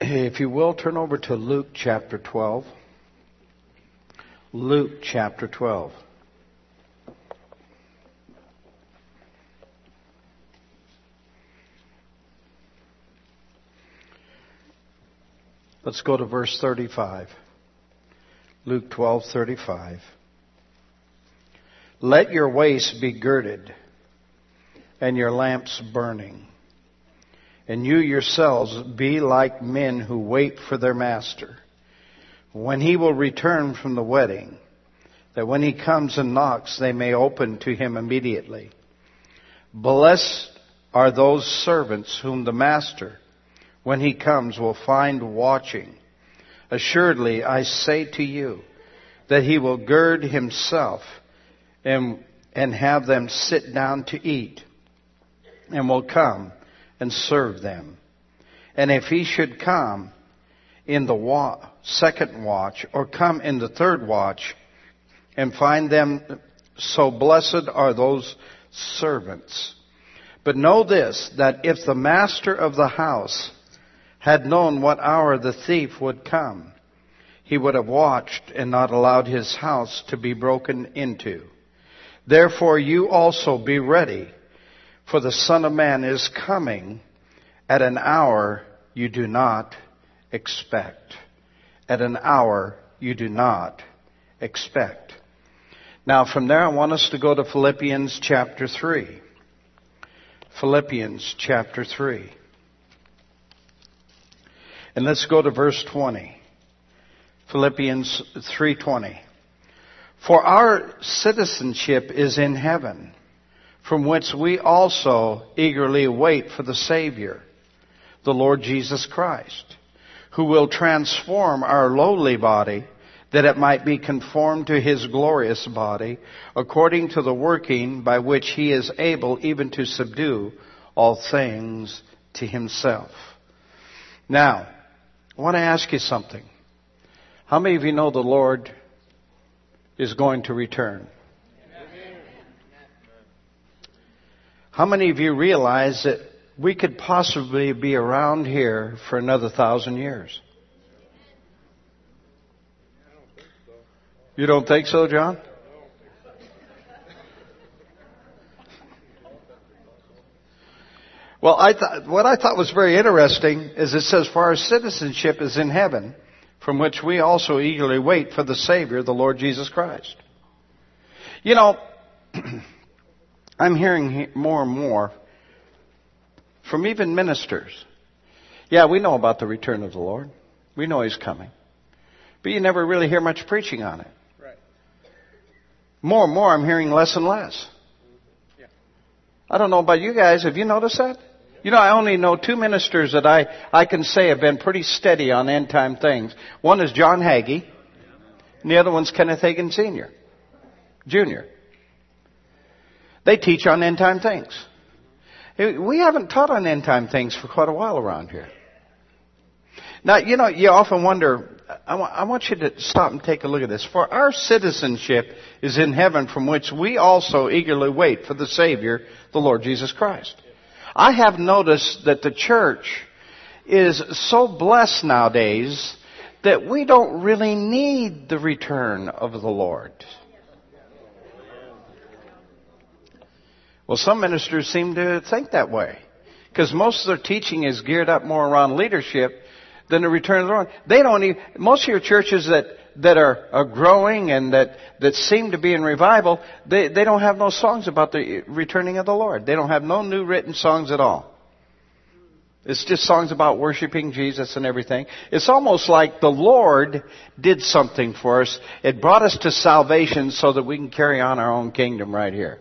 If you will, turn over to Luke chapter 12. Luke chapter 12. Let's go to verse 35. Luke 12:35. Let your waist be girded and your lamps burning. And you yourselves be like men who wait for their master, when he will return from the wedding, that when he comes and knocks, they may open to him immediately. Blessed are those servants whom the master, when he comes, will find watching. Assuredly, I say to you, that he will gird himself and have them sit down to eat, and will come and serve them. And if he should come in the second watch, or come in the third watch, and find them so, blessed are those servants. But know this, that if the master of the house had known what hour the thief would come, he would have watched and not allowed his house to be broken into. Therefore you also be ready, for the Son of Man is coming at an hour you do not expect. At an hour you do not expect. Now from there I want us to go to Philippians chapter 3. Philippians chapter 3. And let's go to verse 20. Philippians 3:20. For our citizenship is in heaven, from which we also eagerly wait for the Savior, the Lord Jesus Christ, who will transform our lowly body, that it might be conformed to his glorious body, according to the working by which he is able even to subdue all things to himself. Now, I want to ask you something. How many of you know the Lord is going to return? How many of you realize that we could possibly be around here for another 1,000 years? You don't think so, John? Well, what I thought was very interesting is it says, for our citizenship is in heaven, from which we also eagerly wait for the Savior, the Lord Jesus Christ. You know, I'm hearing more and more from even ministers. Yeah, we know about the return of the Lord. We know He's coming. But you never really hear much preaching on it. Right. More and more I'm hearing less and less. Yeah. I don't know about you guys. Have you noticed that? You know, I only know two ministers that I can say have been pretty steady on end time things. One is John Hagee, and the other one's Kenneth Hagin Sr., Jr. They teach on end time things. We haven't taught on end time things for quite a while around here. Now, you know, you often wonder, I want you to stop and take a look at this. For our citizenship is in heaven, from which we also eagerly wait for the Savior, the Lord Jesus Christ. I have noticed that the church is so blessed nowadays that we don't really need the return of the Lord. Well, some ministers seem to think that way, because most of their teaching is geared up more around leadership than the return of the Lord. They don't even, most of your churches that are growing and that seem to be in revival, they don't have no songs about the returning of the Lord. They don't have no new written songs at all. It's just songs about worshiping Jesus and everything. It's almost like the Lord did something for us. It brought us to salvation so that we can carry on our own kingdom right here.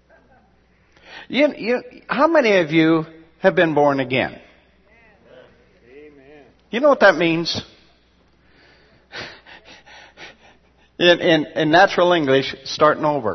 How many of you have been born again? Amen. You know what that means? In natural English, starting over.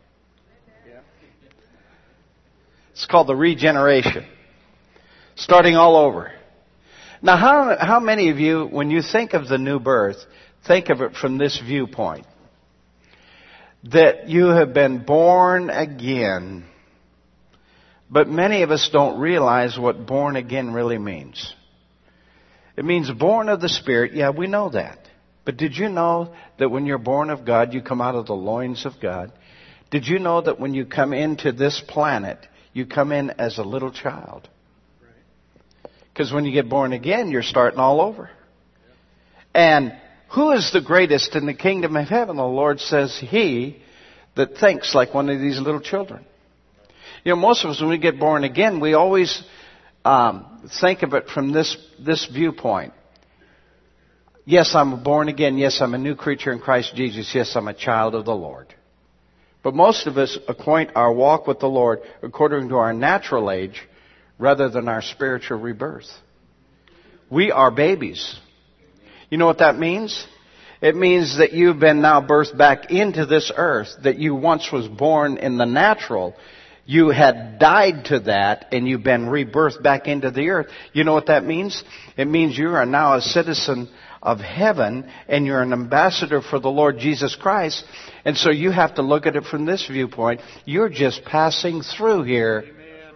It's called the regeneration. Starting all over. Now, how many of you, when you think of the new birth, think of it from this viewpoint? That you have been born again. But many of us don't realize what born again really means. It means born of the Spirit. Yeah, we know that. But did you know that when you're born of God, you come out of the loins of God? Did you know that when you come into this planet, you come in as a little child? Because when you get born again, you're starting all over. And who is the greatest in the kingdom of heaven? The Lord says, he that thinks like one of these little children. You know, most of us, when we get born again, we always think of it from this viewpoint. Yes, I'm born again. Yes, I'm a new creature in Christ Jesus. Yes, I'm a child of the Lord. But most of us acquaint our walk with the Lord according to our natural age rather than our spiritual rebirth. We are babies. You know what that means? It means that you've been now birthed back into this earth, that you once was born in the natural. You had died to that, and you've been rebirthed back into the earth. You know what that means? It means you are now a citizen of heaven, and you're an ambassador for the Lord Jesus Christ. And so you have to look at it from this viewpoint. You're just passing through here.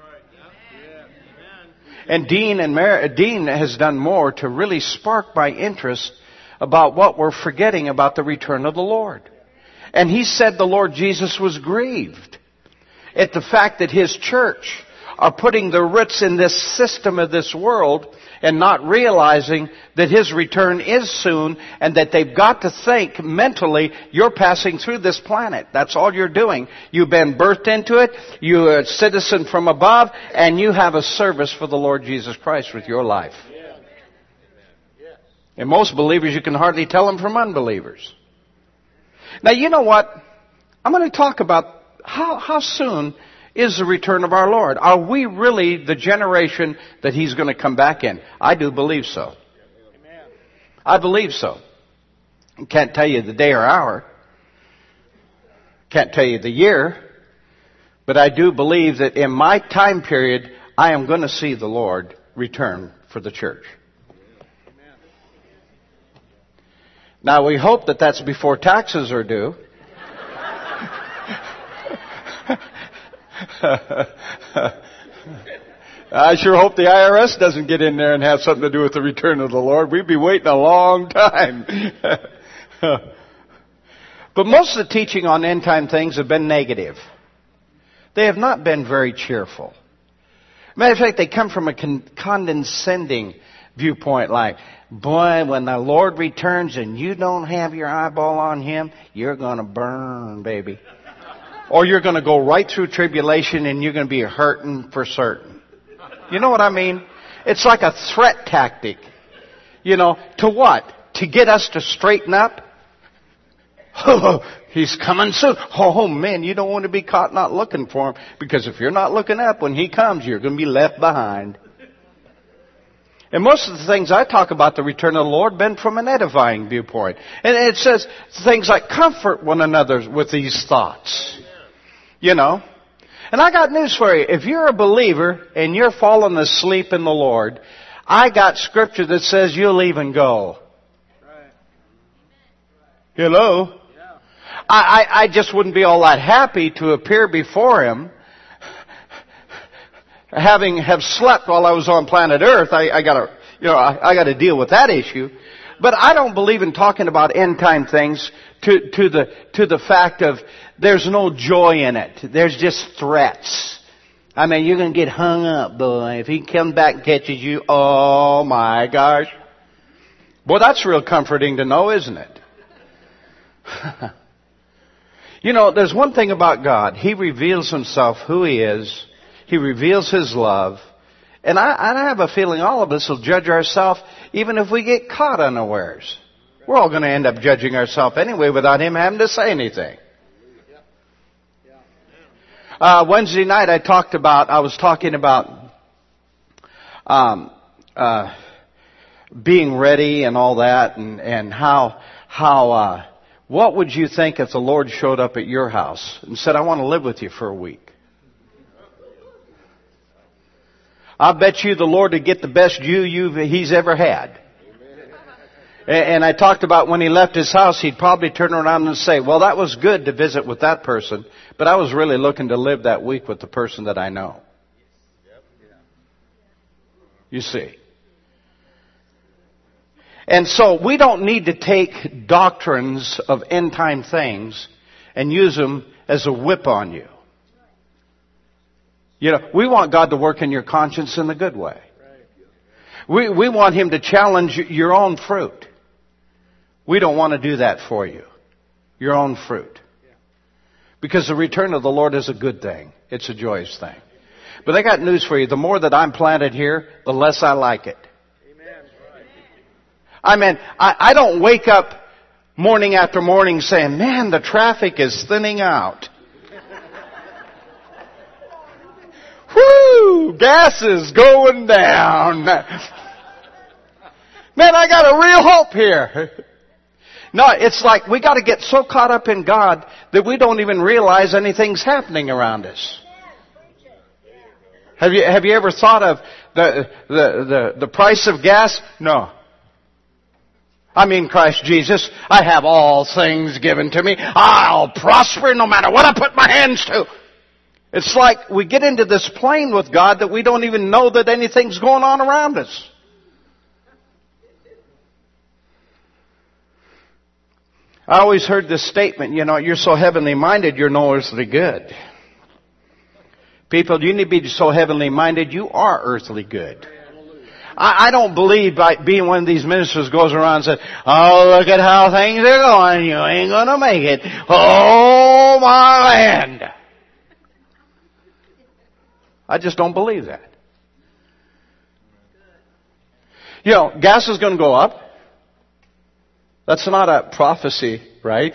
And Dean has done more to really spark my interest about what we're forgetting about the return of the Lord. And he said the Lord Jesus was grieved at the fact that his church are putting their roots in this system of this world and not realizing that his return is soon, and that they've got to think mentally, you're passing through this planet. That's all you're doing. You've been birthed into it. You're a citizen from above, and you have a service for the Lord Jesus Christ with your life. And most believers, you can hardly tell them from unbelievers. Now, you know what? I'm going to talk about how soon is the return of our Lord. Are we really the generation that he's going to come back in? I do believe so. I believe so. I can't tell you the day or hour. Can't tell you the year. But I do believe that in my time period, I am going to see the Lord return for the church. Now, we hope that that's before taxes are due. I sure hope the IRS doesn't get in there and have something to do with the return of the Lord. We'd be waiting a long time. But most of the teaching on end time things have been negative. They have not been very cheerful. Matter of fact, they come from a condescending viewpoint, like, boy, when the Lord returns and you don't have your eyeball on him, you're going to burn, baby. Or you're going to go right through tribulation and you're going to be hurting for certain. You know what I mean? It's like a threat tactic. You know, to what? To get us to straighten up? Oh, he's coming soon. Oh man, you don't want to be caught not looking for him. Because if you're not looking up when he comes, you're going to be left behind. And most of the things I talk about the return of the Lord been from an edifying viewpoint. And it says things like comfort one another with these thoughts. You know. And I got news for you. If you're a believer and you're falling asleep in the Lord, I got scripture that says you'll even go. Hello? I just wouldn't be all that happy to appear before him have slept while I was on planet Earth. I gotta deal with that issue. But I don't believe in talking about end time things to the fact of there's no joy in it. There's just threats. I mean, you're going to get hung up, boy. If he comes back and catches you, oh my gosh. Boy, that's real comforting to know, isn't it? You know, there's one thing about God. He reveals himself, who he is. He reveals his love. And I have a feeling all of us will judge ourselves even if we get caught unawares. We're all going to end up judging ourselves anyway without him having to say anything. Wednesday night I was talking about being ready and all that, and how what would you think if the Lord showed up at your house and said, I want to live with you for a week? I bet you the Lord would get the best he's ever had. And I talked about when he left his house, he'd probably turn around and say, well, that was good to visit with that person, but I was really looking to live that week with the person that I know. You see. And so we don't need to take doctrines of end time things and use them as a whip on you. You know, we want God to work in your conscience in a good way. We want Him to challenge your own fruit. We don't want to do that for you. Your own fruit. Because the return of the Lord is a good thing. It's a joyous thing. But I got news for you. The more that I'm planted here, the less I like it. I mean, I don't wake up morning after morning saying, man, the traffic is thinning out. Whoo! Gas is going down. Man, I got a real hope here. No, it's like we got to get so caught up in God that we don't even realize anything's happening around us. Have you ever thought of the price of gas? No. I'm in Christ Jesus. I have all things given to me. I'll prosper no matter what I put my hands to. It's like we get into this plane with God that we don't even know that anything's going on around us. I always heard this statement, you know, you're so heavenly minded, you're no earthly good. People, you need to be so heavenly minded, you are earthly good. I don't believe by being one of these ministers goes around and says, oh, look at how things are going, you ain't gonna make it. Oh, my land. I just don't believe that. You know, gas is going to go up. That's not a prophecy, right?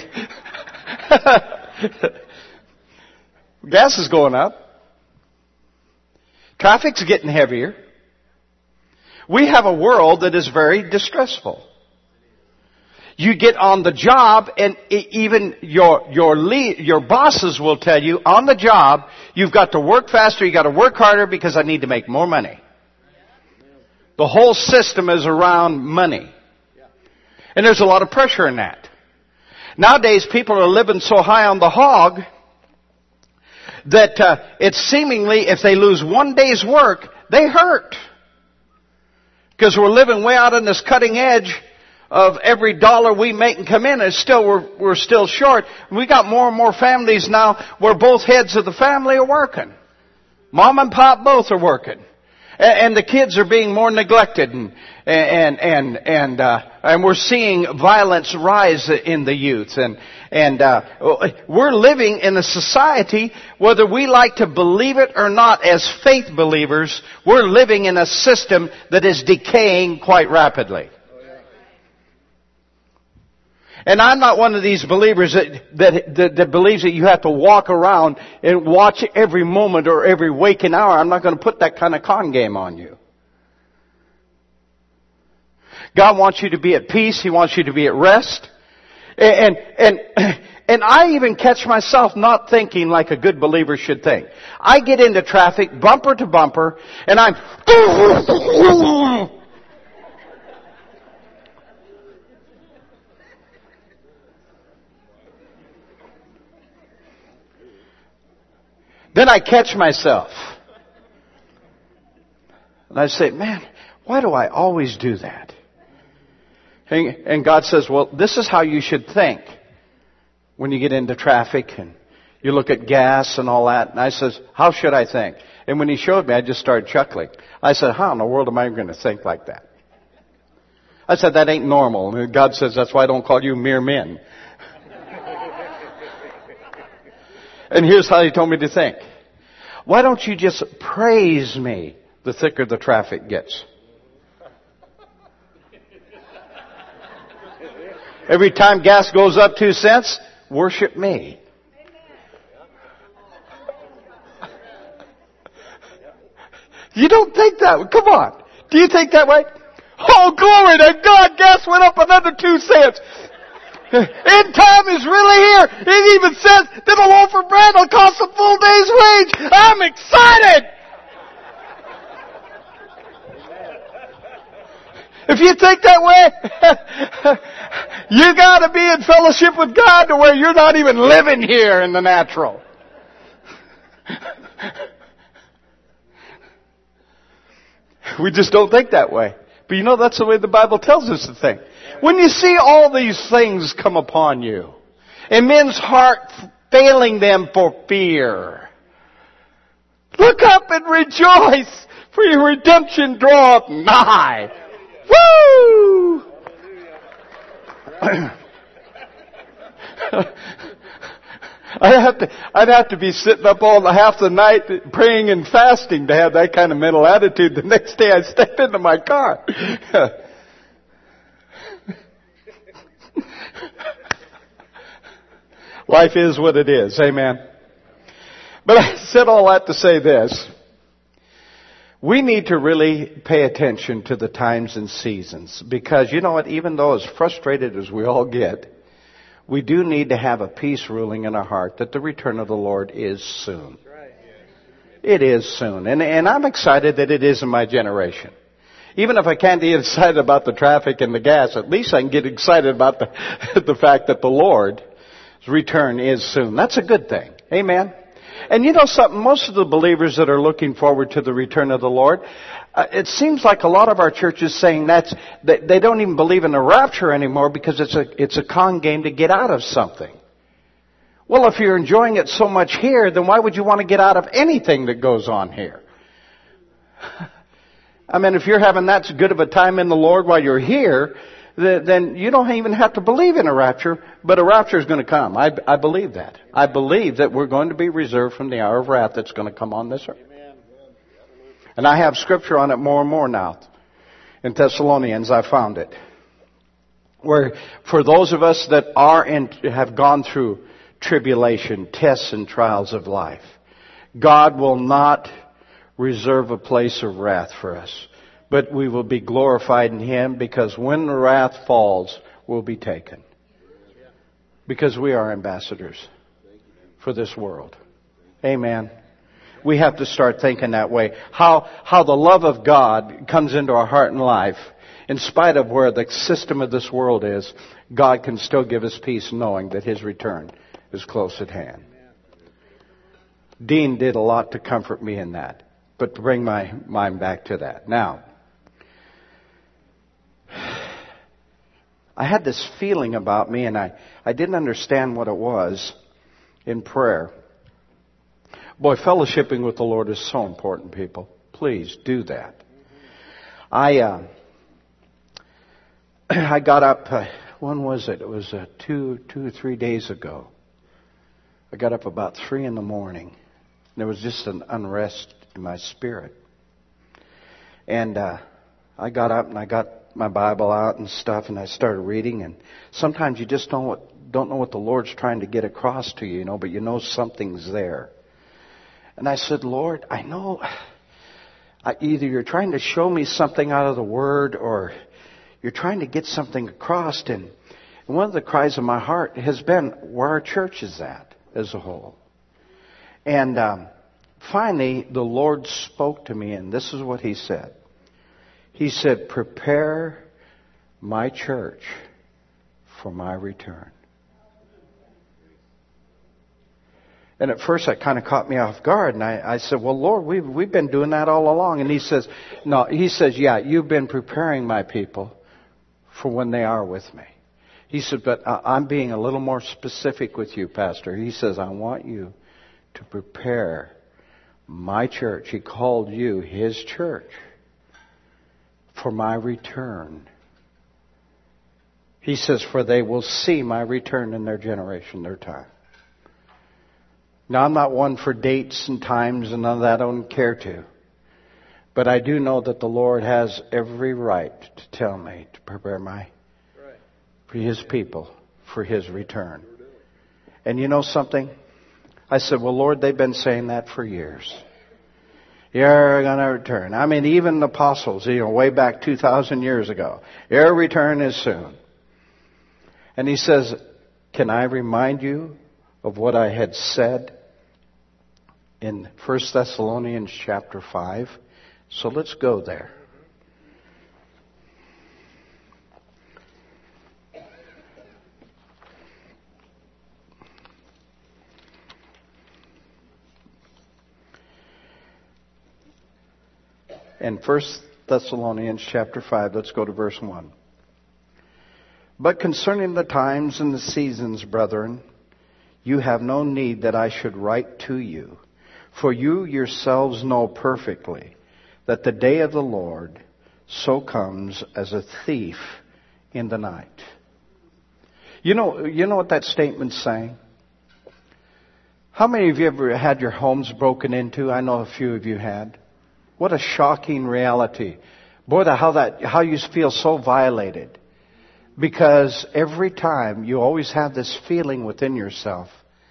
Gas is going up. Traffic's getting heavier. We have a world that is very distressful. You get on the job and even your bosses will tell you on the job, you've got to work faster, you've got to work harder because I need to make more money. The whole system is around money. And there's a lot of pressure in that. Nowadays, people are living so high on the hog that it's seemingly, if they lose one day's work, they hurt. Because we're living way out on this cutting edge of every dollar we make and come in, and we're still short. We got more and more families now where both heads of the family are working. Mom and Pop both are working. And the kids are being more neglected, and we're seeing violence rise in the youth, and we're living in a society, whether we like to believe it or not, as faith believers, we're living in a system that is decaying quite rapidly. And I'm not one of these believers that believes that you have to walk around and watch every moment or every waking hour. I'm not going to put that kind of con game on you. God wants you to be at peace. He wants you to be at rest. And I even catch myself not thinking like a good believer should think. I get into traffic bumper to bumper and I'm then I catch myself. And I say, man, why do I always do that? And God says, well, this is how you should think when you get into traffic and you look at gas and all that. And I says, how should I think? And when He showed me, I just started chuckling. I said, how in the world am I going to think like that? I said, that ain't normal. And God says, that's why I don't call you mere men. And here's how He told me to think. Why don't you just praise me the thicker the traffic gets? Every time gas goes up 2 cents, worship me. You don't think that way. Come on. Do you think that way? Oh, glory to God, gas went up another 2 cents. End time is really here. It even says that a loaf of bread will cost a full day's wage. I'm excited. If you think that way, you got to be in fellowship with God to where you're not even living here in the natural. We just don't think that way. But you know, that's the way the Bible tells us to think. When you see all these things come upon you, and men's heart failing them for fear, look up and rejoice, for your redemption draweth nigh. Woo! I'd have to be sitting up all half the night praying and fasting to have that kind of mental attitude the next day I step into my car. Life is what it is. Amen. But I said all that to say this. We need to really pay attention to the times and seasons. Because you know what? Even though as frustrated as we all get, we do need to have a peace ruling in our heart that the return of the Lord is soon. It is soon. And I'm excited that it is in my generation. Even if I can't get excited about the traffic and the gas, at least I can get excited about the fact that the Lord's return is soon. That's a good thing. Amen. And you know something? Most of the believers that are looking forward to the return of the Lord, it seems like a lot of our churches saying that they don't even believe in the rapture anymore because it's a con game to get out of something. Well, if you're enjoying it so much here, then why would you want to get out of anything that goes on here? I mean, if you're having that good of a time in the Lord while you're here, then you don't even have to believe in a rapture, but a rapture is going to come. I believe that. I believe that we're going to be reserved from the hour of wrath that's going to come on this earth. And I have scripture on it more and more now. In Thessalonians, I found it. Where for those of us that have gone through tribulation, tests and trials of life, God will not reserve a place of wrath for us. But we will be glorified in Him because when the wrath falls, we'll be taken. Because we are ambassadors for this world. Amen. We have to start thinking that way. How the love of God comes into our heart and life. In spite of where the system of this world is, God can still give us peace knowing that His return is close at hand. Dean did a lot to comfort me in that. But to bring my mind back to that. Now, I had this feeling about me, and I didn't understand what it was in prayer. Boy, fellowshipping with the Lord is so important, people. Please do that. I got up, when was it? It was 2 or 3 days ago. I got up about 3 in the morning. There was just an unrest in my spirit. And I got up and I got my Bible out and stuff, and I started reading. And sometimes you just don't know what the Lord's trying to get across to you, but you know something's there. And I said, Lord, I know either you're trying to show me something out of the Word, or you're trying to get something across. And one of the cries of my heart has been where our church is at as a whole. And finally, the Lord spoke to me, and this is what He said. He said, prepare my church for my return. And at first that kind of caught me off guard. And I said, well, Lord, we've been doing that all along. And He says, no, He says, yeah, you've been preparing my people for when they are with me. He said, but I'm being a little more specific with you, Pastor. He says, I want you to prepare my church. He called you His church for my return. He says, for they will see my return in their generation, their time. Now, I'm not one for dates and times and none of that. I don't care to. But I do know that the Lord has every right to tell me to prepare for His people for His return. And you know something? I said, well, Lord, they've been saying that for years. You're going to return. I mean, even the apostles, way back 2,000 years ago. Your return is soon. And He says, can I remind you of what I had said in 1 Thessalonians chapter 5? So let's go there. In 1 Thessalonians chapter 5. Let's go to verse 1. But concerning the times and the seasons, brethren, you have no need that I should write to you. For you yourselves know perfectly that the day of the Lord so comes as a thief in the night. You know what that statement's saying? How many of you ever had your homes broken into? I know a few of you had. What a shocking reality. Boy, how you feel so violated. Because every time you always have this feeling within yourself,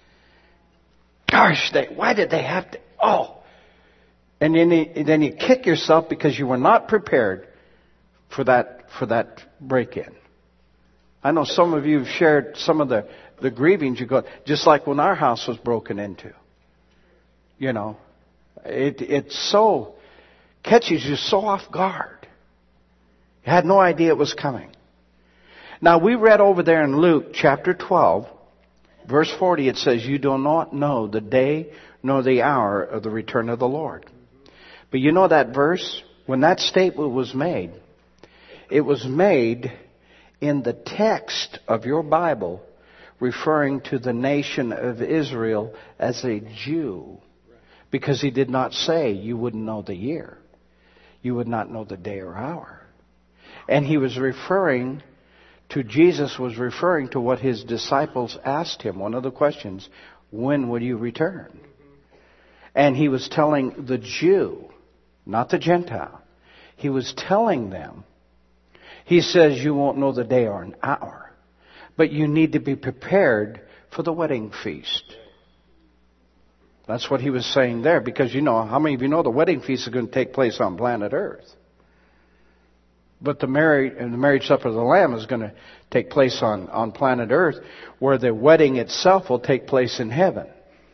gosh, why did they have to? Oh. And then you kick yourself because you were not prepared for that break-in. I know some of you have shared some of the grievings you go, just like when our house was broken into. You know, it so catches you so off guard. You had no idea it was coming. Now, we read over there in Luke chapter 12, verse 40, it says, you do not know the day nor the hour of the return of the Lord. But you know that verse? When that statement was made, it was made in the text of your Bible referring to the nation of Israel as a Jew. Because he did not say you wouldn't know the year. You would not know the day or hour. And he was referring to, Jesus was referring to what his disciples asked him. One of the questions, when will you return? And he was telling the Jew, not the Gentile. He was telling them, he says you won't know the day or an hour, but you need to be prepared for the wedding feast. That's what he was saying there, because how many of you know the wedding feast is going to take place on planet Earth? But the marriage supper of the Lamb is going to take place on planet Earth, where the wedding itself will take place in heaven.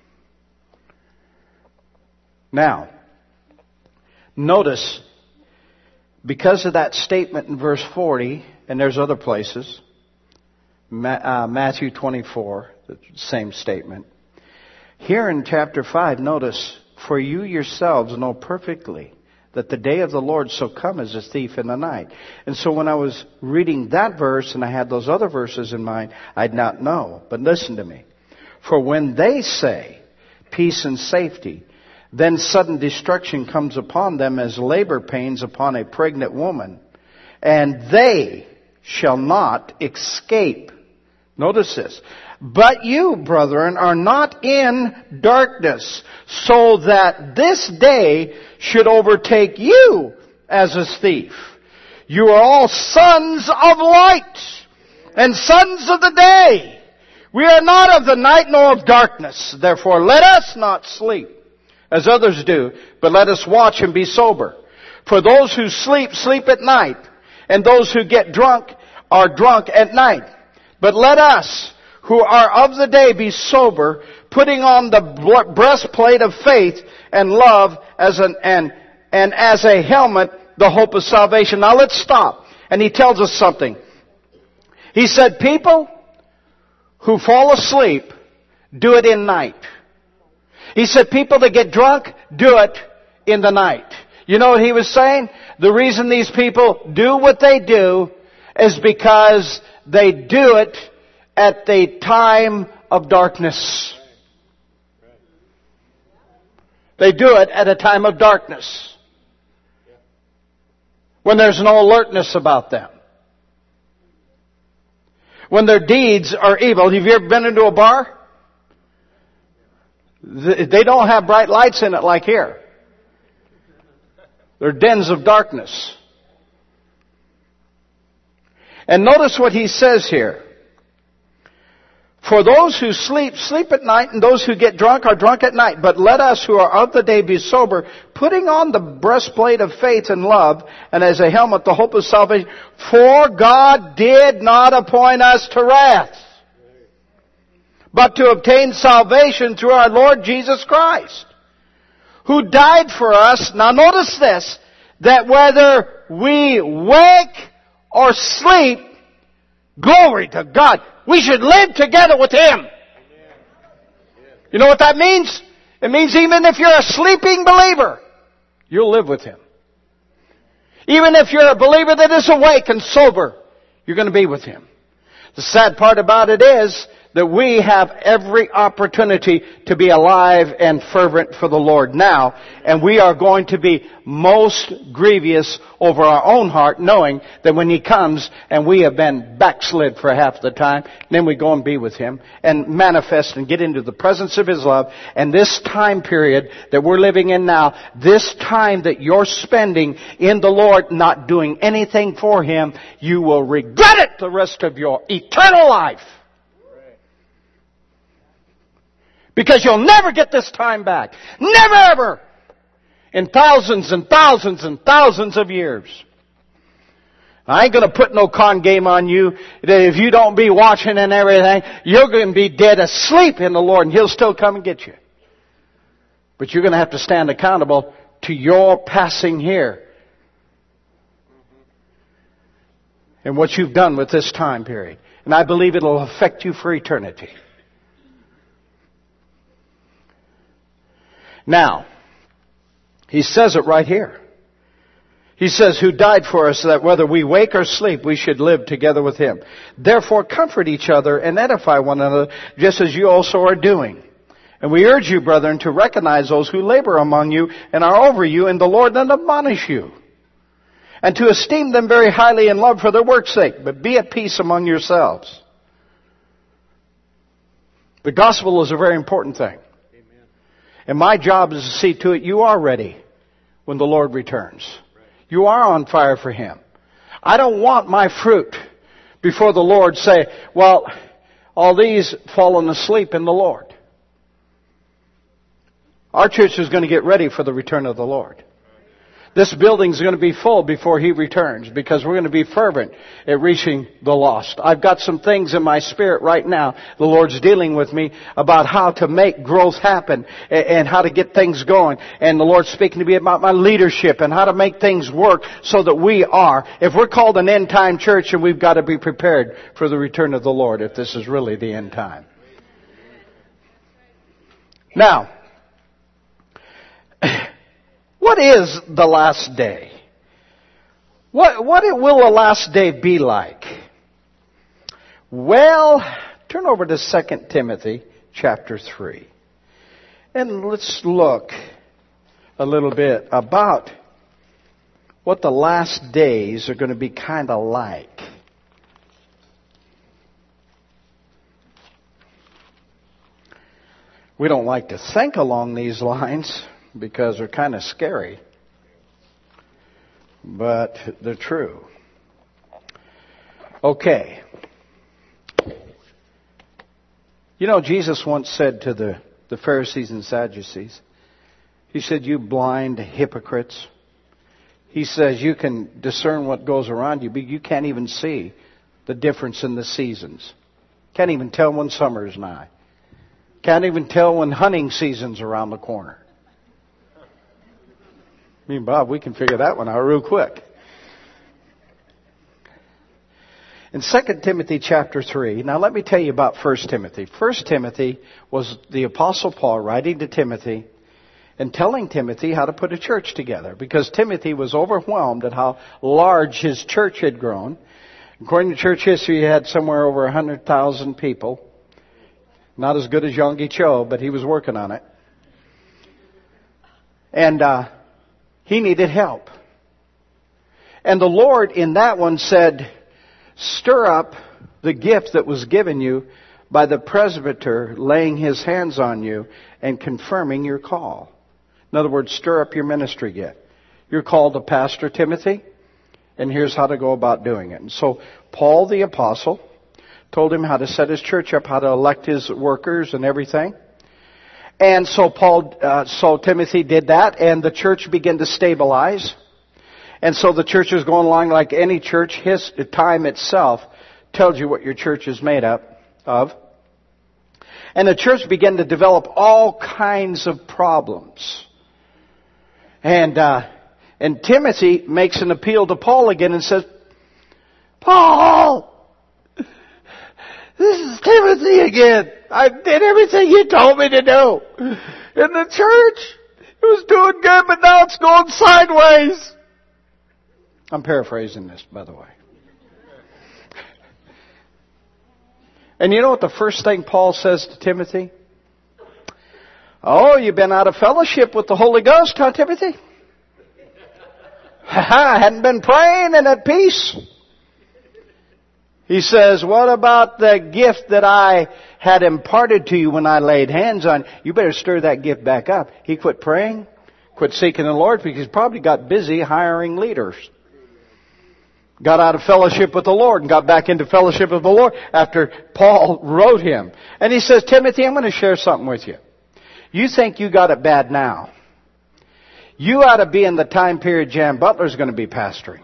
Now, notice, because of that statement in verse 40, and there's other places, Matthew 24, the same statement. Here in chapter 5, notice, for you yourselves know perfectly that the day of the Lord so come as a thief in the night. And so when I was reading that verse, and I had those other verses in mind, I'd not know. But listen to me. For when they say peace and safety, then sudden destruction comes upon them as labor pains upon a pregnant woman, and they shall not escape. Notice this. But you, brethren, are not in darkness, so that this day should overtake you as a thief. You are all sons of light and sons of the day. We are not of the night nor of darkness. Therefore, let us not sleep as others do, but let us watch and be sober. For those who sleep, sleep at night, and those who get drunk are drunk at night. But let us, who are of the day, be sober, putting on the breastplate of faith and love and as a helmet, the hope of salvation. Now let's stop. And he tells us something. He said, people who fall asleep, do it in night. He said, people that get drunk, do it in the night. You know what he was saying? The reason these people do what they do is because they do it at the time of darkness. They do it at a time of darkness, when there's no alertness about them, when their deeds are evil. Have you ever been into a bar? They don't have bright lights in it like here. They're dens of darkness. And notice what he says here. For those who sleep, sleep at night, and those who get drunk are drunk at night. But let us who are of the day be sober, putting on the breastplate of faith and love, and as a helmet the hope of salvation. For God did not appoint us to wrath, but to obtain salvation through our Lord Jesus Christ, who died for us. Now notice this, that whether we wake or sleep, glory to God, we should live together with Him. You know what that means? It means even if you're a sleeping believer, you'll live with Him. Even if you're a believer that is awake and sober, you're going to be with Him. The sad part about it is that we have every opportunity to be alive and fervent for the Lord now, and we are going to be most grievous over our own heart, knowing that when He comes and we have been backslid for half the time, then we go and be with Him and manifest and get into the presence of His love. And this time period that we're living in now, this time that you're spending in the Lord not doing anything for Him, you will regret it the rest of your eternal life. Because you'll never get this time back. Never ever. In thousands and thousands and thousands of years. I ain't going to put no con game on you that if you don't be watching and everything, you're going to be dead asleep in the Lord and He'll still come and get you. But you're going to have to stand accountable to your passing here. And what you've done with this time period. And I believe it'll affect you for eternity. Now, He says it right here. He says, who died for us, that whether we wake or sleep, we should live together with Him. Therefore, comfort each other and edify one another, just as you also are doing. And we urge you, brethren, to recognize those who labor among you and are over you in the Lord and admonish you. And to esteem them very highly in love for their work's sake, but be at peace among yourselves. The gospel is a very important thing. And my job is to see to it you are ready when the Lord returns. You are on fire for Him. I don't want my fruit before the Lord say, well, all these fallen asleep in the Lord. Our church is going to get ready for the return of the Lord. This building is going to be full before He returns because we're going to be fervent at reaching the lost. I've got some things in my spirit right now. The Lord's dealing with me about how to make growth happen and how to get things going. And the Lord's speaking to me about my leadership and how to make things work so that we are. If we're called an end time church, and we've got to be prepared for the return of the Lord if this is really the end time. Now, what is the last day? What will the last day be like? Well, turn over to 2 Timothy chapter 3. And let's look a little bit about what the last days are going to be kind of like. We don't like to think along these lines, because they're kind of scary. But they're true. Okay. You know, Jesus once said to the Pharisees and Sadducees, He said, you blind hypocrites. He says you can discern what goes around you, but you can't even see the difference in the seasons. Can't even tell when summer is nigh. Can't even tell when hunting season's around the corner. Me and Bob, we can figure that one out real quick. In 2 Timothy chapter 3, now let me tell you about 1 Timothy. 1 Timothy was the Apostle Paul writing to Timothy and telling Timothy how to put a church together, because Timothy was overwhelmed at how large his church had grown. According to church history, he had somewhere over 100,000 people. Not as good as Yonggi Cho, but he was working on it. And he needed help. And the Lord in that one said, stir up the gift that was given you by the presbyter laying his hands on you and confirming your call. In other words, stir up your ministry gift. You're called to pastor Timothy, and here's how to go about doing it. And so Paul the apostle told him how to set his church up, how to elect his workers and everything. And so Timothy did that, and the church began to stabilize. And so the church is going along like any church. Time itself tells you what your church is made up of. And the church began to develop all kinds of problems. And Timothy makes an appeal to Paul again and says, Paul, this is Timothy again. I did everything you told me to do. In the church, it was doing good, but now it's going sideways. I'm paraphrasing this, by the way. And you know what the first thing Paul says to Timothy? Oh, you've been out of fellowship with the Holy Ghost, huh, Timothy? Hadn't been praying and at peace. He says, what about the gift that I had imparted to you when I laid hands on you? You better stir that gift back up. He quit praying, quit seeking the Lord because he probably got busy hiring leaders. Got out of fellowship with the Lord and got back into fellowship with the Lord after Paul wrote him. And he says, Timothy, I'm going to share something with you. You think you got it bad now. You ought to be in the time period Jan Butler's going to be pastoring.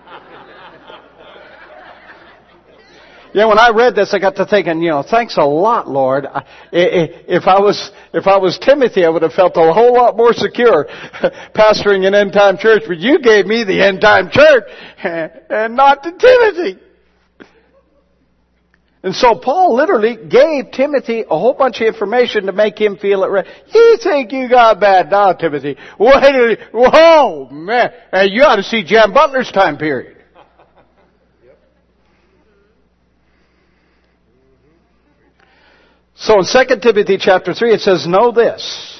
Yeah, when I read this, I got to thinking, thanks a lot, Lord. If I was Timothy, I would have felt a whole lot more secure pastoring an end-time church. But you gave me the end-time church and not to Timothy. And so Paul literally gave Timothy a whole bunch of information to make him feel it right. You think you got bad now, Timothy? Whoa, man. You ought to see Jan Butler's time period. So in 2 Timothy chapter 3 it says, know this,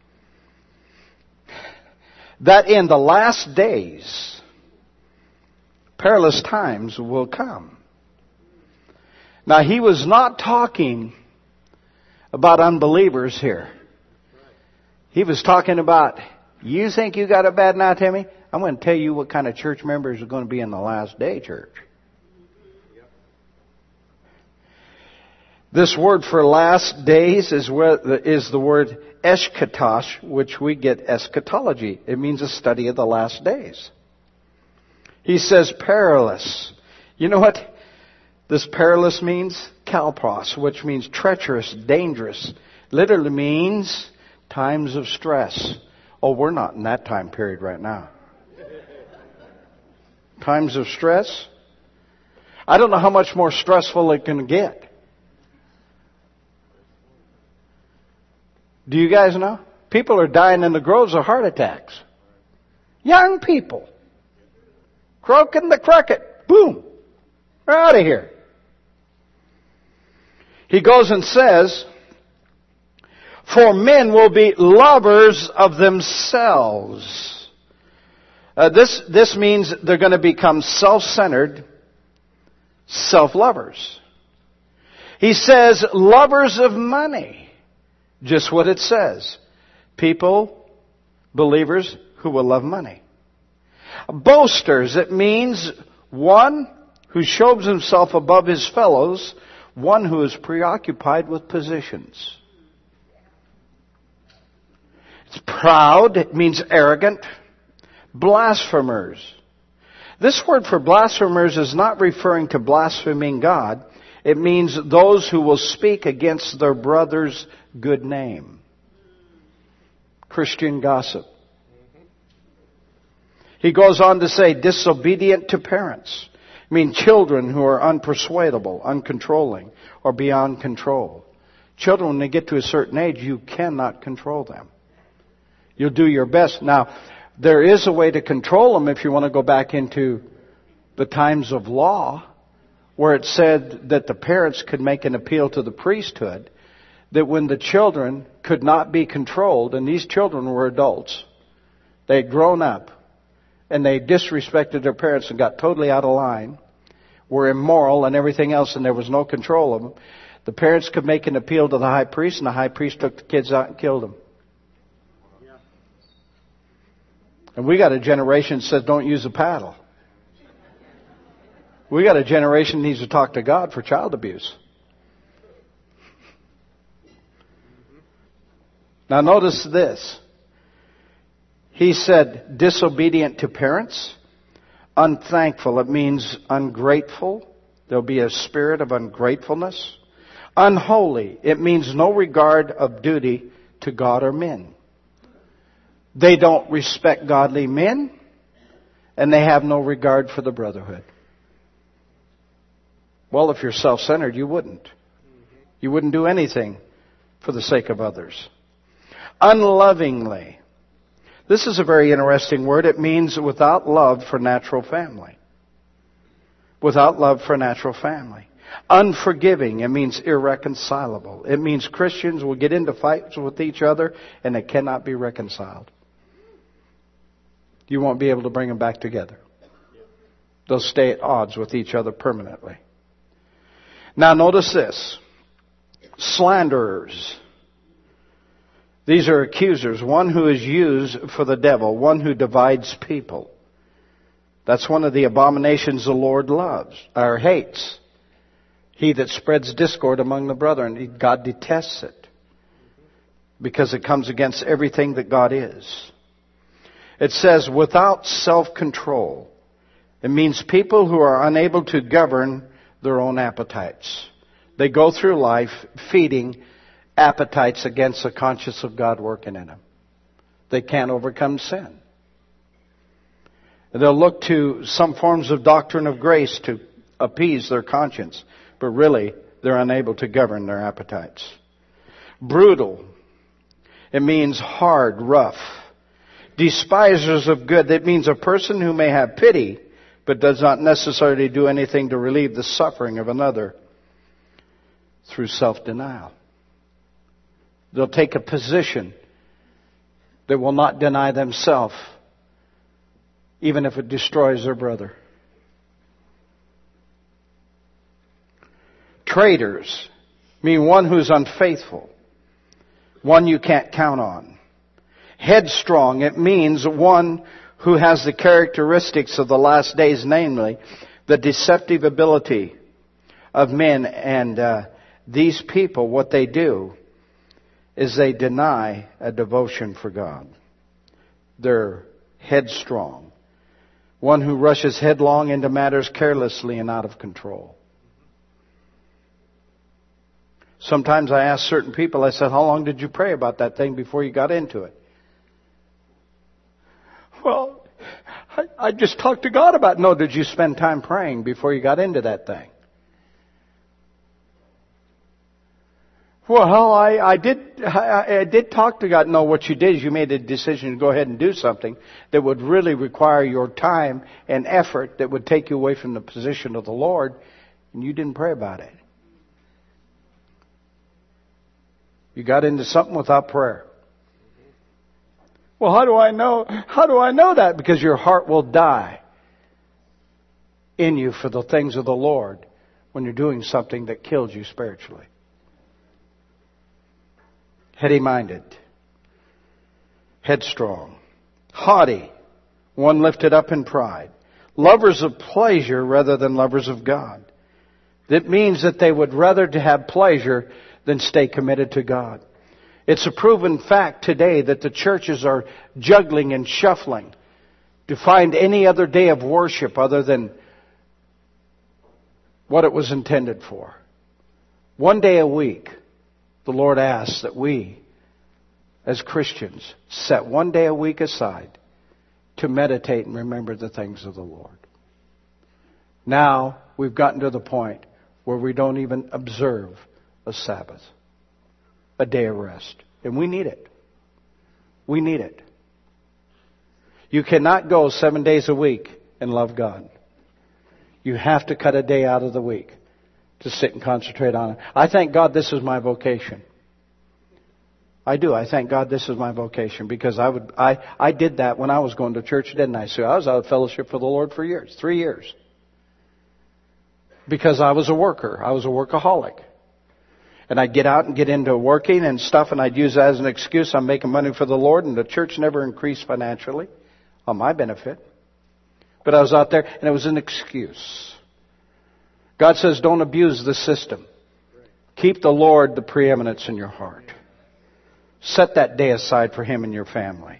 that in the last days perilous times will come. Now he was not talking about unbelievers here. He was talking about, you think you got it bad now, Timmy? I'm going to tell you what kind of church members are going to be in the last day church. This word for last days is the word eschatos, which we get eschatology. It means a study of the last days. He says perilous. You know what this perilous means? Kalpros, which means treacherous, dangerous. Literally means times of stress. Oh, we're not in that time period right now. Times of stress? I don't know how much more stressful it can get. Do you guys know? People are dying in the groves of heart attacks. Young people. Croaking the cricket. Boom. We're out of here. He goes and says, for men will be lovers of themselves. This means they're going to become self-centered, self-lovers. He says, lovers of money. Just what it says. People, believers who will love money. Boasters, it means one who shows himself above his fellows, one who is preoccupied with positions. It's proud, it means arrogant. Blasphemers. This word for blasphemers is not referring to blaspheming God. It means those who will speak against their brother's good name. Christian gossip. He goes on to say, disobedient to parents. I mean, children who are unpersuadable, uncontrolling, or beyond control. Children, when they get to a certain age, you cannot control them. You'll do your best. Now, there is a way to control them if you want to go back into the times of law, where it said that the parents could make an appeal to the priesthood, that when the children could not be controlled, and these children were adults, they had grown up, and they disrespected their parents and got totally out of line, were immoral and everything else, and there was no control of them, the parents could make an appeal to the high priest, and the high priest took the kids out and killed them. And we got a generation that says don't use a paddle. We got a generation that needs to talk to God for child abuse. Now notice this. He said disobedient to parents, unthankful. It means ungrateful. There'll be a spirit of ungratefulness. Unholy. It means no regard of duty to God or men. They don't respect godly men, and they have no regard for the brotherhood. Well, if you're self-centered, you wouldn't. You wouldn't do anything for the sake of others. Unlovingly. This is a very interesting word. It means without love for natural family. Without love for natural family. Unforgiving. It means irreconcilable. It means Christians will get into fights with each other and it cannot be reconciled. You won't be able to bring them back together. They'll stay at odds with each other permanently. Now notice this. Slanderers. These are accusers. One who is used for the devil. One who divides people. That's one of the abominations the Lord loves, or hates. He that spreads discord among the brethren. God detests it. Because it comes against everything that God is. It says, without self-control. It means people who are unable to govern their own appetites. They go through life feeding appetites against the conscience of God working in them. They can't overcome sin. They'll look to some forms of doctrine of grace to appease their conscience, but really they're unable to govern their appetites. Brutal. It means hard, rough. Despisers of good. That means a person who may have pity, but does not necessarily do anything to relieve the suffering of another through self-denial. They'll take a position that will not deny themselves, even if it destroys their brother. Traitors mean one who's unfaithful, one you can't count on. Headstrong, it means one who has the characteristics of the last days, namely the deceptive ability of men. And these people, what they do is they deny a devotion for God. They're headstrong. One who rushes headlong into matters carelessly and out of control. Sometimes I ask certain people, I said, how long did you pray about that thing before you got into it? Well, I just talked to God about it. No, did you spend time praying before you got into that thing? Well, I did talk to God. No, what you did is you made a decision to go ahead and do something that would really require your time and effort that would take you away from the position of the Lord, and you didn't pray about it. You got into something without prayer. Well, how do I know? How do I know that? Because your heart will die in you for the things of the Lord when you're doing something that kills you spiritually. Heady-minded, headstrong, haughty, one lifted up in pride, lovers of pleasure rather than lovers of God. That means that they would rather to have pleasure than stay committed to God. It's a proven fact today that the churches are juggling and shuffling to find any other day of worship other than what it was intended for. One day a week. The Lord asks that we, as Christians, set one day a week aside to meditate and remember the things of the Lord. Now, we've gotten to the point where we don't even observe a Sabbath, a day of rest. And we need it. We need it. You cannot go 7 days a week and love God. You have to cut a day out of the week to sit and concentrate on it. I thank God this is my vocation. I do. I thank God this is my vocation because I did that when I was going to church, didn't I? So I was out of fellowship for the Lord for years, 3 years. Because I was a worker. I was a workaholic. And I'd get out and get into working and stuff and I'd use that as an excuse. I'm making money for the Lord and the church never increased financially on my benefit. But I was out there and it was an excuse. God says, don't abuse the system. Keep the Lord the preeminence in your heart. Set that day aside for Him and your family.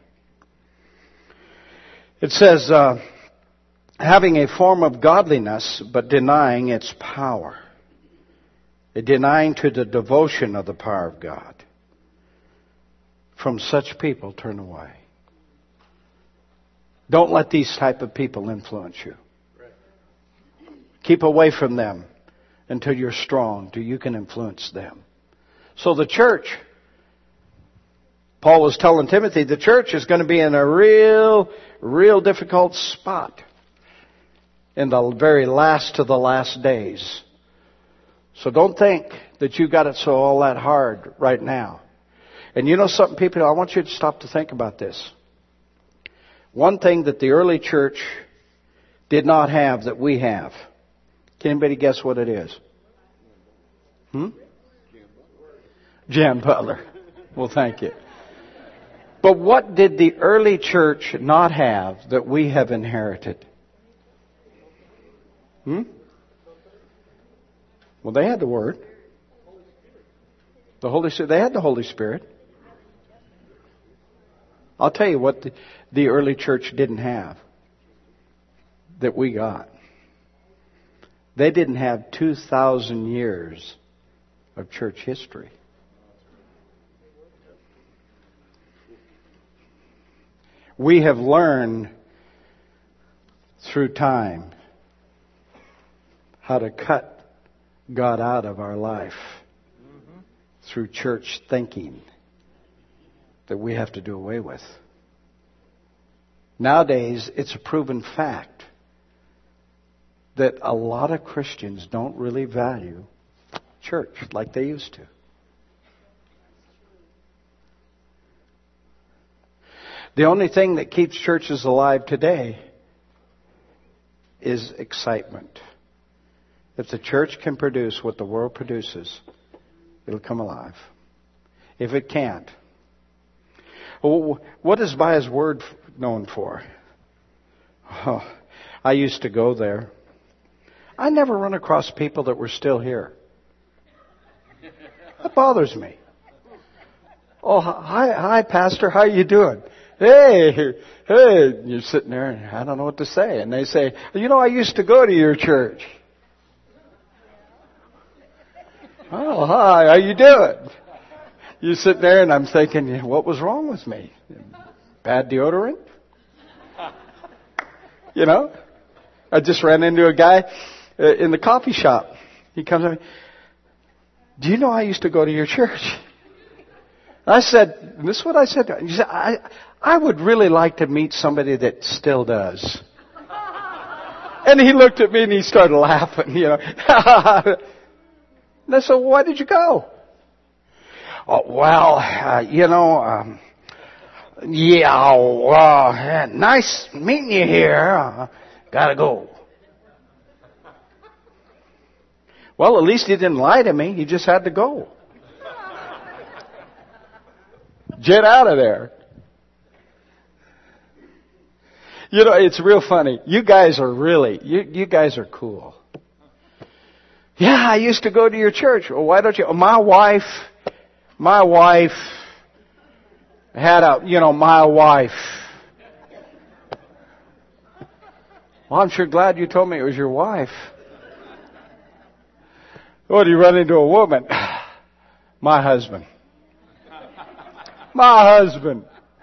It says, having a form of godliness, but denying its power. A denying to the devotion of the power of God. From such people, turn away. Don't let these type of people influence you. Keep away from them until you're strong, till you can influence them. So the church Paul was telling Timothy the church is going to be in a real difficult spot in the very last of the last days. So don't think that you got it so all that hard right now. And you know something, people, I want you to stop to think about this. One thing that the early church did not have that we have. Can anybody guess what it is? Jan Butler. Well, thank you. But what did the early church not have that we have inherited? Well, they had the Word. The Holy Spirit. They had the Holy Spirit. I'll tell you what the early church didn't have that we got. They didn't have 2,000 years of church history. We have learned through time how to cut God out of our life through church thinking that we have to do away with. Nowadays, it's a proven fact that a lot of Christians don't really value church like they used to. The only thing that keeps churches alive today is excitement. If the church can produce what the world produces, it'll come alive. If it can't, what is by His Word known for? Oh, I used to go there. I never run across people that were still here. That bothers me. Oh, hi, Pastor. How you doing? Hey. You're sitting there and I don't know what to say. And they say, you know, I used to go to your church. Oh, hi. How you doing? You sit there and I'm thinking, what was wrong with me? Bad deodorant? You know? I just ran into a guy in the coffee shop. He comes up, do you know I used to go to your church? I said, and this is what I said to him. He said, I would really like to meet somebody that still does. And he looked at me and he started laughing, you know. And I said, well, why did you go? Oh, well, nice meeting you here. Gotta go. Well, at least he didn't lie to me. He just had to go. Get out of there. You know, it's real funny. You guys are you guys are cool. Yeah, I used to go to your church. Well, why don't you? My wife had my wife. Well, I'm sure glad you told me it was your wife. What, do you run into a woman? My husband. My husband.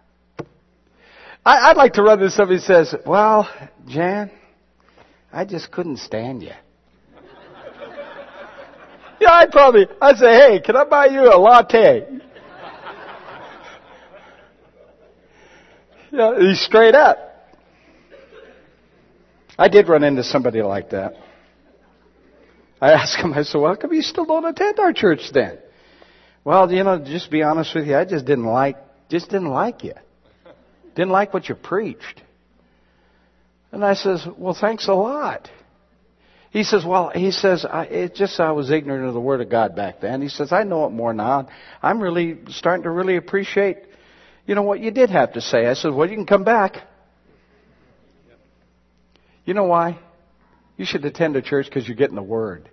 I'd like to run into somebody who says, well, Jan, I just couldn't stand you. Yeah, I'd say, hey, can I buy you a latte? Yeah, he's straight up. I did run into somebody like that. I asked him, I said, well, how come you still don't attend our church then? Well, just be honest with you, I just didn't like you. Didn't like what you preached. And I says, well, thanks a lot. He says, I was ignorant of the Word of God back then. He says, I know it more now. I'm really starting to really appreciate, what you did have to say. I said, well, you can come back. You know why? You should attend a church because you're getting the Word.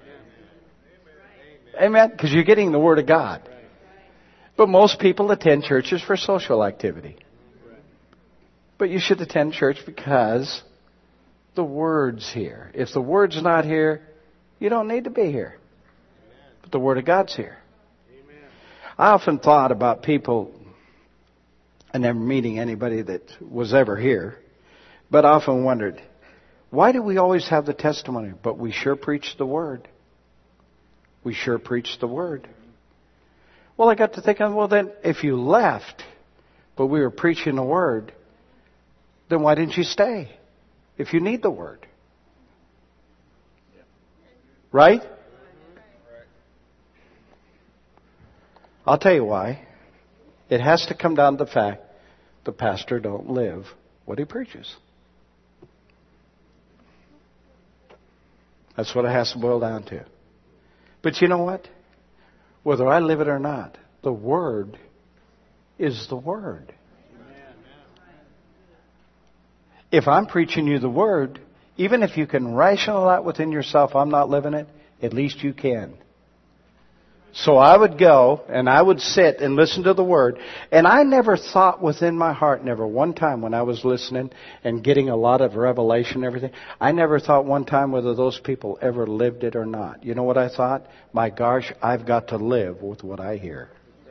Amen? Because you're getting the Word of God. But most people attend churches for social activity. But you should attend church because the Word's here. If the Word's not here, you don't need to be here. But the Word of God's here. I often thought about people, I never meeting anybody that was ever here, but I often wondered, why do we always have the testimony? But we sure preach the Word. We sure preach the Word. Well, I got to thinking, well then, if you left, but we were preaching the Word, then why didn't you stay? If you need the Word. Right? I'll tell you why. It has to come down to the fact the pastor don't live what he preaches. That's what it has to boil down to. But you know what? Whether I live it or not, the Word is the Word. If I'm preaching you the Word, even if you can rationalize within yourself, I'm not living it, at least you can. So I would go and I would sit and listen to the Word. And I never thought within my heart, never one time when I was listening and getting a lot of revelation and everything, I never thought one time whether those people ever lived it or not. You know what I thought? My gosh, I've got to live with what I hear.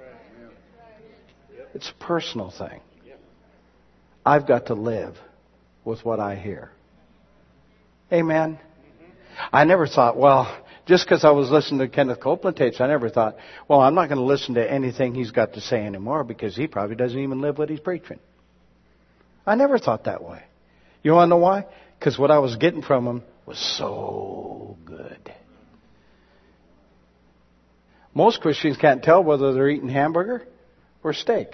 It's a personal thing. I've got to live with what I hear. Amen. I never thought, well, just because I was listening to Kenneth Copeland tapes, I never thought, well, I'm not going to listen to anything he's got to say anymore because he probably doesn't even live what he's preaching. I never thought that way. You want to know why? Because what I was getting from him was so good. Most Christians can't tell whether they're eating hamburger or steak.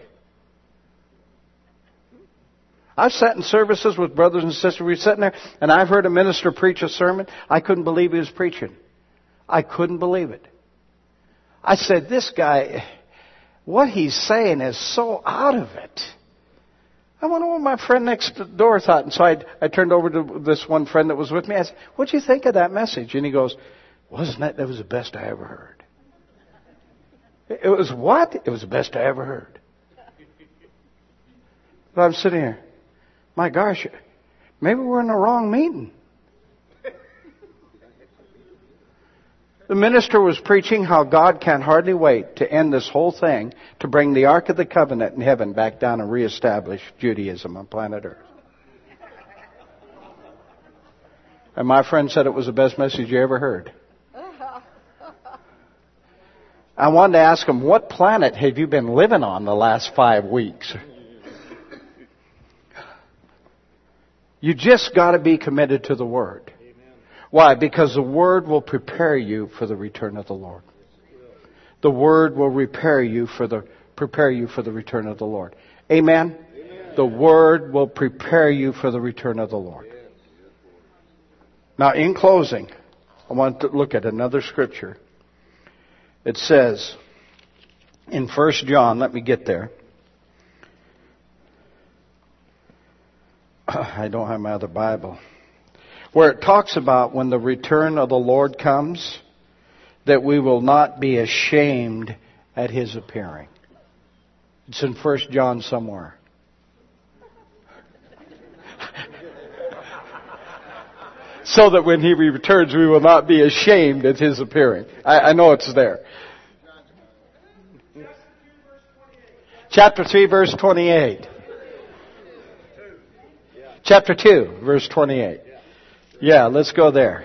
I've sat in services with brothers and sisters. We're sitting there, and I've heard a minister preach a sermon. I couldn't believe he was preaching. I couldn't believe it. I said, this guy, what he's saying is so out of it. I wonder what my friend next door thought. And so I turned over to this one friend that was with me. I said, what'd you think of that message? And he goes, that was the best I ever heard. It was what? It was the best I ever heard. But I'm sitting here. My gosh, maybe we're in the wrong meeting. The minister was preaching how God can hardly wait to end this whole thing to bring the Ark of the Covenant in heaven back down and reestablish Judaism on planet Earth. And my friend said it was the best message you ever heard. I wanted to ask him, what planet have you been living on the last 5 weeks? You just got to be committed to the Word. Why? Because the Word will prepare you for the return of the Lord. The Word will prepare you for the return of the Lord. Amen? Amen? The Word will prepare you for the return of the Lord. Now, in closing, I want to look at another scripture. It says in 1 John, let me get there. I don't have my other Bible. Where it talks about when the return of the Lord comes, that we will not be ashamed at His appearing. It's in 1 John somewhere. So that when He returns, we will not be ashamed at His appearing. I know it's there. Chapter 3, verse 28. Chapter 2, verse 28. Yeah, let's go there.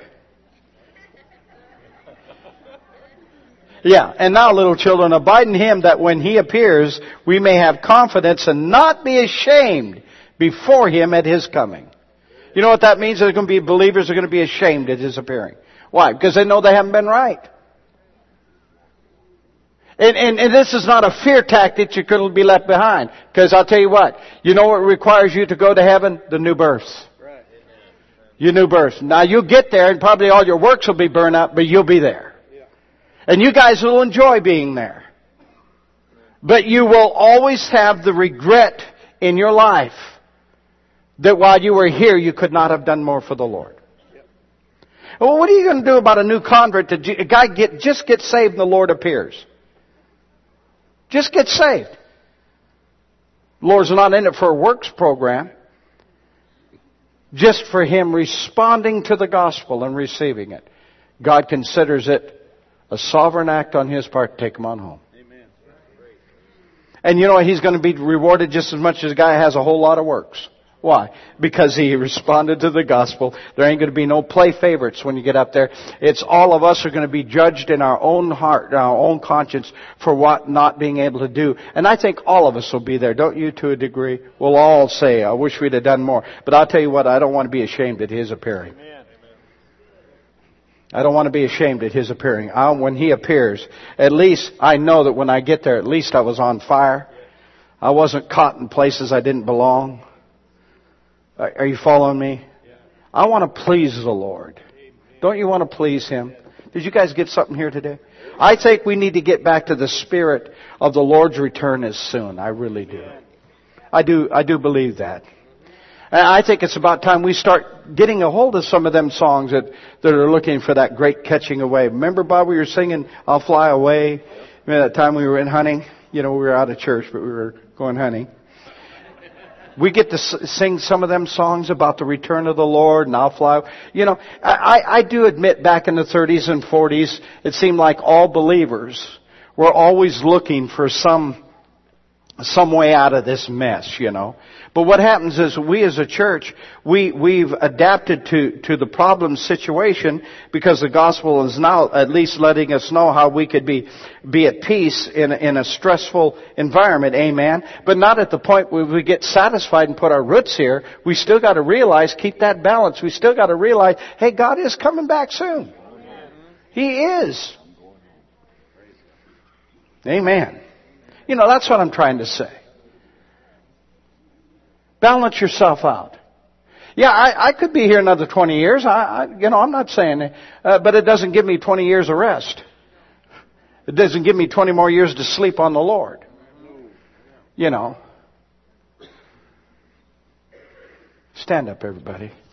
Yeah, and now, little children, abide in Him that when He appears, we may have confidence and not be ashamed before Him at His coming. You know what that means? There's going to be believers who are going to be ashamed at His appearing. Why? Because they know they haven't been right. And this is not a fear tactic you could be left behind. Because I'll tell you what, you know what requires you to go to heaven? The new birth. Right. Your new birth. Now you'll get there and probably all your works will be burned up, but you'll be there. Yeah. And you guys will enjoy being there. But you will always have the regret in your life that while you were here, you could not have done more for the Lord. Yep. Well, what are you going to do about a new convert? A guy just gets saved and the Lord appears. Just get saved. The Lord's not in it for a works program. Just for him responding to the gospel and receiving it. God considers it a sovereign act on His part to take him on home. Amen. And you know, he's going to be rewarded just as much as a guy has a whole lot of works. Why? Because he responded to the gospel. There ain't going to be no play favorites when you get up there. It's all of us are going to be judged in our own heart, our own conscience for what not being able to do. And I think all of us will be there, don't you, to a degree? We'll all say, I wish we'd have done more. But I'll tell you what, I don't want to be ashamed at his appearing. I don't want to be ashamed at his appearing. When he appears, at least I know that when I get there, at least I was on fire. I wasn't caught in places I didn't belong. Are you following me? I want to please the Lord. Don't you want to please Him? Did you guys get something here today? I think we need to get back to the spirit of the Lord's return as soon. I really do. I do believe that. And I think it's about time we start getting a hold of some of them songs that are looking for that great catching away. Remember, Bob, we were singing I'll Fly Away? Remember that time we were in hunting? You know, we were out of church, but we were going hunting. We get to sing some of them songs about the return of the Lord, and I'll fly. You know, I do admit back in the 30s and 40s, it seemed like all believers were always looking for some way out of this mess, you know. But what happens is we as a church, we've adapted to the problem situation because the gospel is now at least letting us know how we could be at peace in a stressful environment, amen. But not at the point where we get satisfied and put our roots here. We still got to realize, keep that balance. We still got to realize, hey, God is coming back soon. He is. Amen. You know, that's what I'm trying to say. Balance yourself out. Yeah, I could be here another 20 years. I'm not saying it, but it doesn't give me 20 years of rest. It doesn't give me 20 more years to sleep on the Lord. You know. Stand up, everybody.